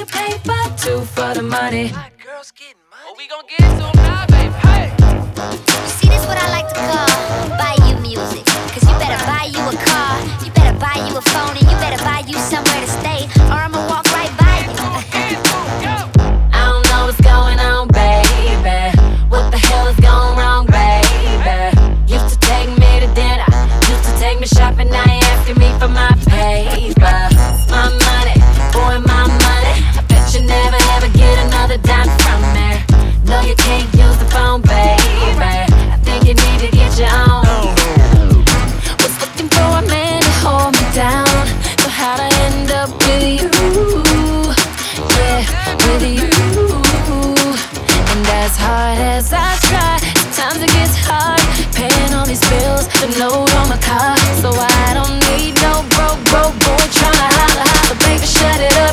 the paper, two for the money. My girl's getting money. Oh, we gon' get to 'em now, baby. Hey. You see, this what I like to call buy you music. Cause you better buy you a car, you better buy you a phone, and you better buy you somewhere to stay, or I'ma walk right by you. I don't know what's going on, baby. What the hell is going wrong, baby? Used to take me to dinner, used to take me shopping, now you asking me for my paper. It's my money, boy, my money. I bet you never ever get another dime from me. No, you can't use the phone, baby. I think you need to get your own. Was looking for a man to hold me down, so how'd I end up with you? Yeah, with you. And as hard as I try, sometimes it gets hard paying all these bills, but no